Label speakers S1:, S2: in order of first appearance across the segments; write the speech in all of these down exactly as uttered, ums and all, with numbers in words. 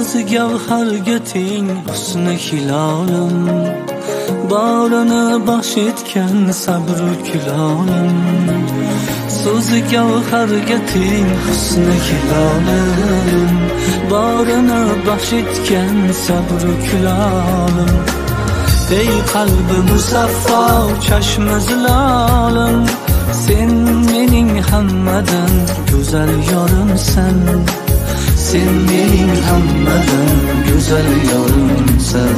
S1: so'zi gavharga teng husni hilolim, borini baxsh etgan sabru kulolim. So'zi gavharga teng husni hilolim, borini baxsh etgan sabru kulolim. Ey qalbi musaffo chashma zilolim, sen mening hammadan go'zal yorimsan. Sen mening hammadan go'zal yorimsan.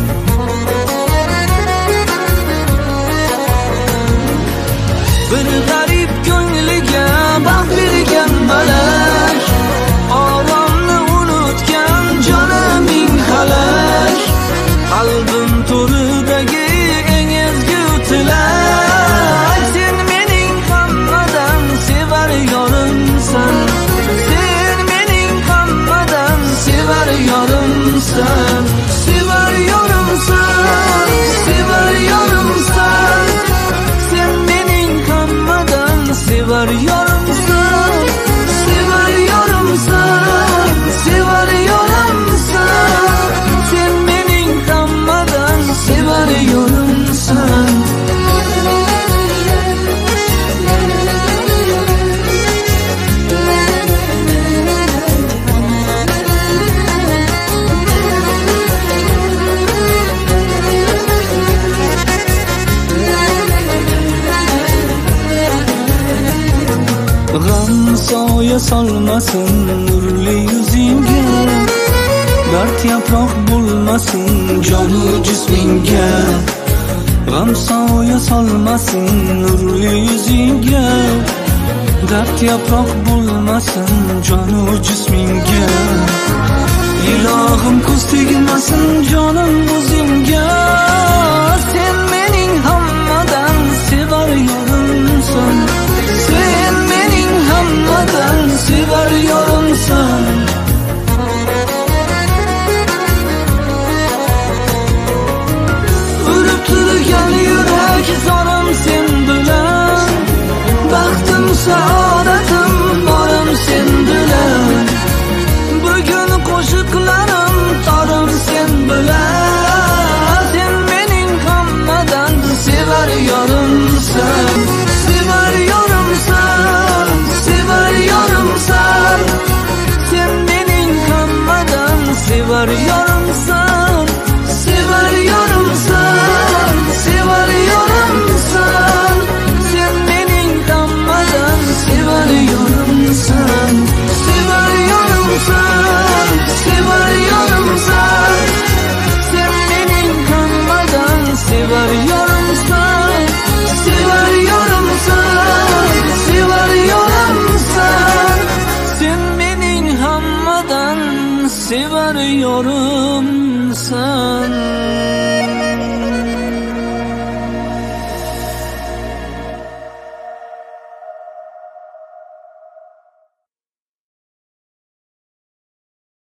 S1: Bir g'arib ko'ngliga baxt bergan malak, oromni unutgan joniming halak. Qalbim to'ridagi eng ezgu tilak, sen mening hammadan sevar yorimsan. Sen mening hammadan sevar yorimsan. Sevar yorimsan, sevar yorimsan. Sen mening hammadan sevar yorimsan. Sevar yorimsan, sevar yorimsan. Sen mening hammadan sevar yorimsan. G'am soya solmasin nurli yuzingga, dard yaproq bo'lmasin jonu jismingga. G'am soya solmasin nurli yuzingga, dard yaproq bo'lmasin jonu jismingga. Ilohim ko'z tegmasin